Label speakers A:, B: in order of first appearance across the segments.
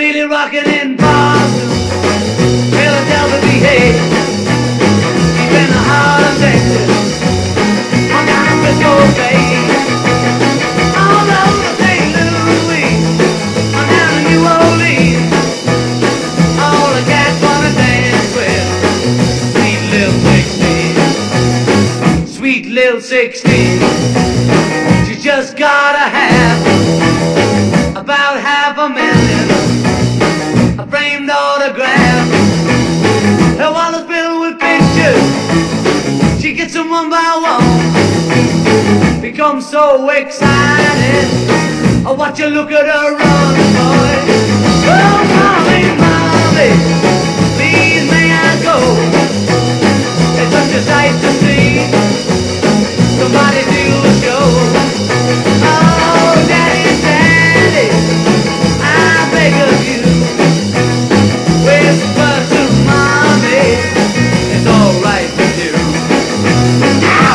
A: really rocking in Boston, Philadelphia, PA, deep in the heart of Texas, on down to Frisco Bay, all over St. Louis, on down to New Orleans. All the cats wanna dance with sweet little 16, sweet little 16. She just gotta have about $500,000, a framed autograph. Her wallet's filled with pictures. She gets them one by one. Becomes so excited. I watch her look at her run, boy. Oh, mommy, mommy, please may I go? It's such a sight to see. Somebody do a show. Oh, daddy, daddy, I beg of you, whisper to mommy, it's alright with you. Ow!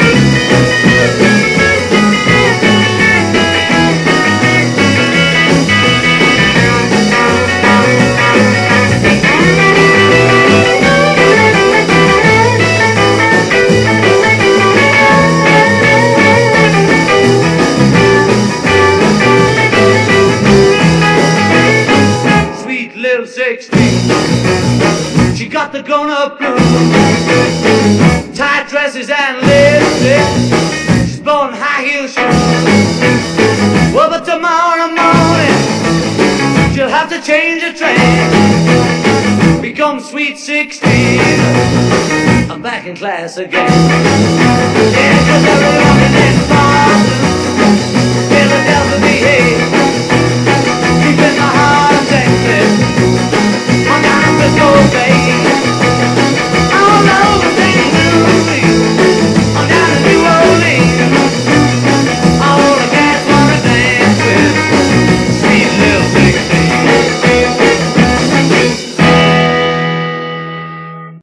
A: Sweet little 16, she got the grown-up blues, tight dresses and lipstick. She's born high-heel shoes. Well, but tomorrow morning she'll have to change her track, become sweet 16. I'm back in class again. Yeah, 'cause every rockin' and